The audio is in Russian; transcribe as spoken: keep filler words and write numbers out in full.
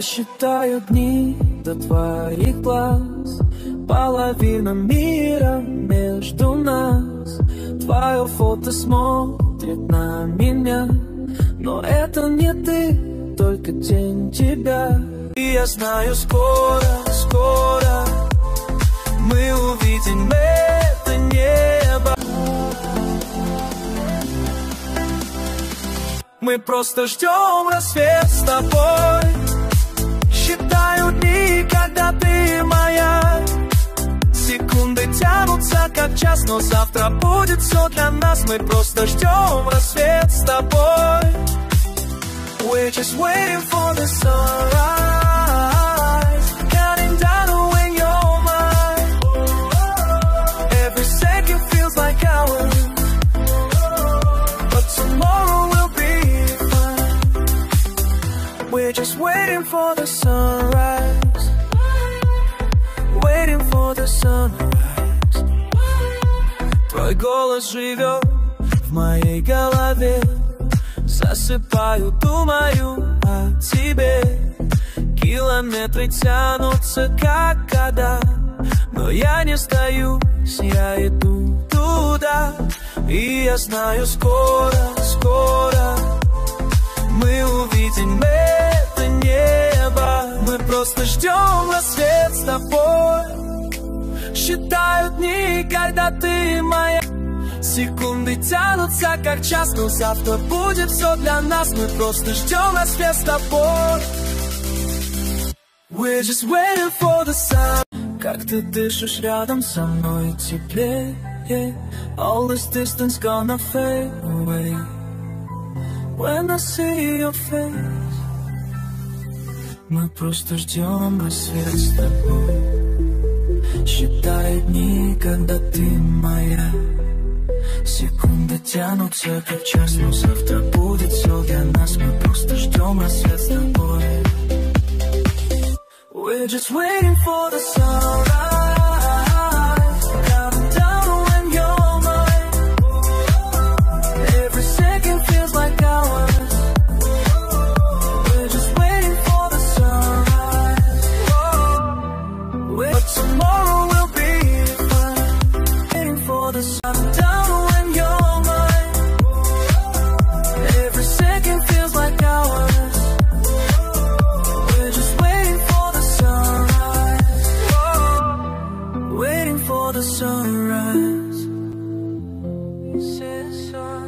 считаю дни до твоих глаз, половина мира между нас. Твое фото смотрит на меня, но это не ты, только тень тебя. И я знаю, скоро, скоро мы увидим это небо. Мы просто ждем рассвет с тобой. Считаю дни, когда ты моя. Секунды тянутся как час, но завтра будет все для нас. Мы просто ждем рассвет с тобой. We're just waiting for the sunrise, counting down when you're mine. Every second feels like hours, but tomorrow will be fine. We're just waiting for the sunrise, waiting for the sunrise. Твой голос живет в моей голове. Засыпаю, думаю о тебе. Километры тянутся, как года, но я не сдаюсь, я иду туда. И я знаю, скоро, скоро мы увидим это небо. Мы просто ждем рассвет с тобой. Считаю дни, когда ты моя. Секунды тянутся как час, но завтра будет все для нас. Мы просто ждем рассвет с тобой. We're just waiting for the sun. Как ты дышишь рядом со мной теплее. All this distance gonna fade away when I see your face. Мы просто ждем рассвет с тобой. Считаю дни, когда ты моя. Секунды тянутся как час, но завтра будет все для нас. Мы просто ждем рассвет с тобой. We're just waiting for the sunrise, counting down when you're mine. Every second feels like hours. We're just waiting for the sunrise, but tomorrow will be fine. Waiting for the sun down. The sunrise.